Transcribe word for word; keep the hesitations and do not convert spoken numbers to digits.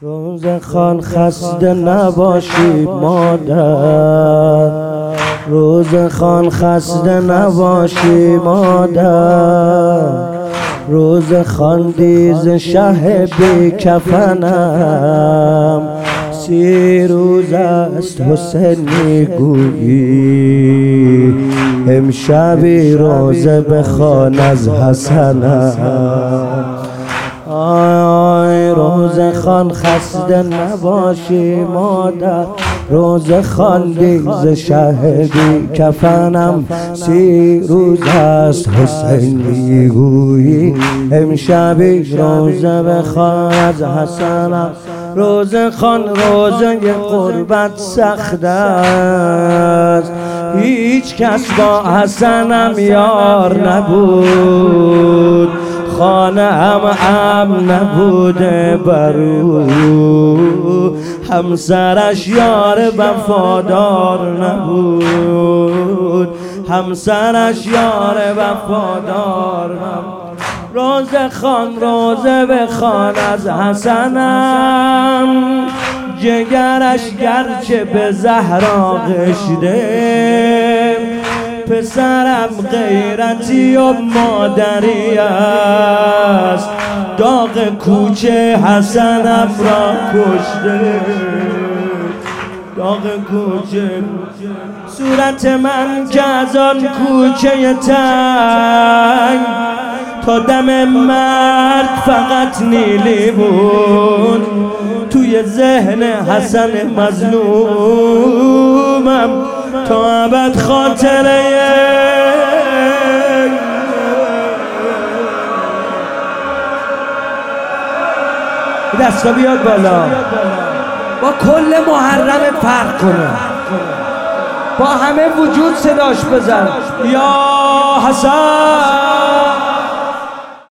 روز خان خسته نباشی مادر، روز خان خسته نباشی مادر، روز خان دیز شه بی کفنم، سی روز است حسینی گویی، امشبی روزه بخوان از حسنم. آی روز خان خسته نباشی مادر، روز خان دیز شه بی کفنم، سی روز است حسین میگویی، امشبی روزه بخوان از حسنم. روز خان روزه قربت سخت است، هیچ کس با حسنم یار نبود، خانه هم امن نبوده برو، همسرش یار وفادار نبود، همسرش یار وفادار نبود. روز خان روزه بخوان از حسنم، جگرش گرچه به زهرا غشته، پسرم غیرتی و مادری است، داغ کوچه حسنم را کشته، داغ کوچه. صورت من که از آن کوچه تنگ تا دم مرگ فقط نیلی بود، توی ذهن حسن مظلومم تا ابد خاطره. دستا بیاد بالا، با کل محرم فرق کنه، با همه وجود صداش بزن. یا حسن